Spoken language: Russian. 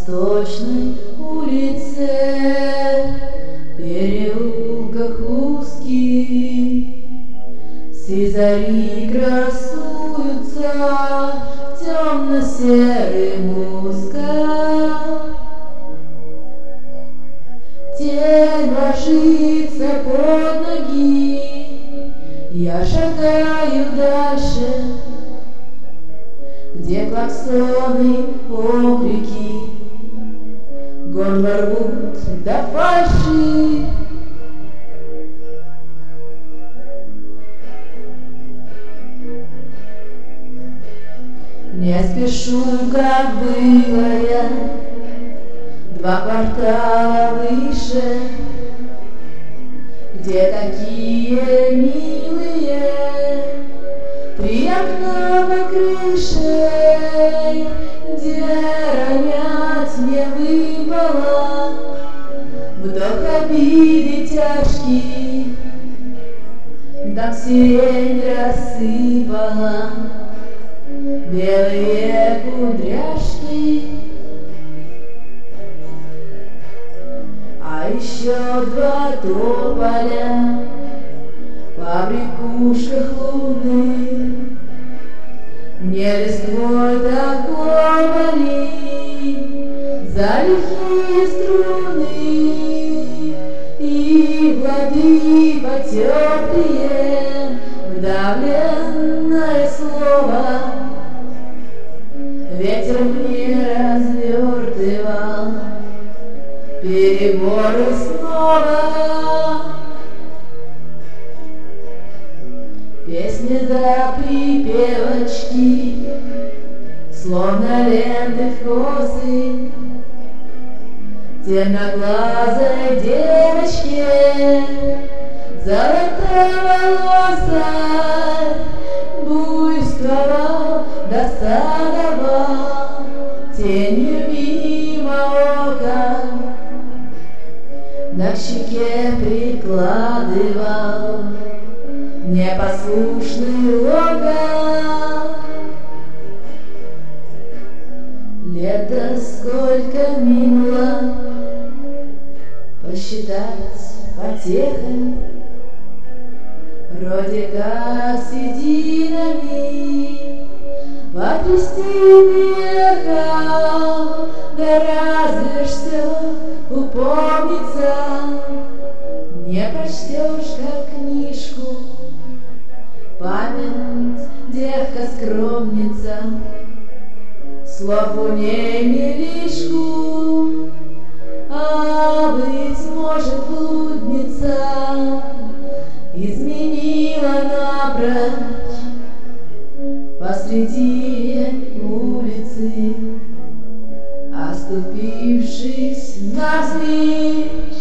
Восточной улице, переулках узких, сизари красуются в темно-серым узком. Тень ложится под ноги, я шагаю дальше, где клаксоны, окрики, горло рвут до фальши. Не спешу, как было я, 2 квартала выше, где такие милые 3 окна на крыше, где ронять не выпало вдох обиды тяжкий, так сирень рассыпала белые кудряшки. А еще 2 тополя в брякушках луны, мне листвой так ломали за лихие струны, и плоды потертые, вдавленное слово ветер мне развертывал переборы снова. Песни до припевочки, словно ленты в косы темноглазой девочке, золотоволосой, буйствовал, досадовал тенью мимо окон, на к щеке прикладывал непослушный локон. Лето сколько минуло, посчитать потехой, вроде как сединами потрясти ехал, да разве ж все упомнится, не прочтешь как книжку. Память девка-скромница, слов у ней милишку, а быть может блудница изменила напрочь посреди улицы, оступившись навзничь.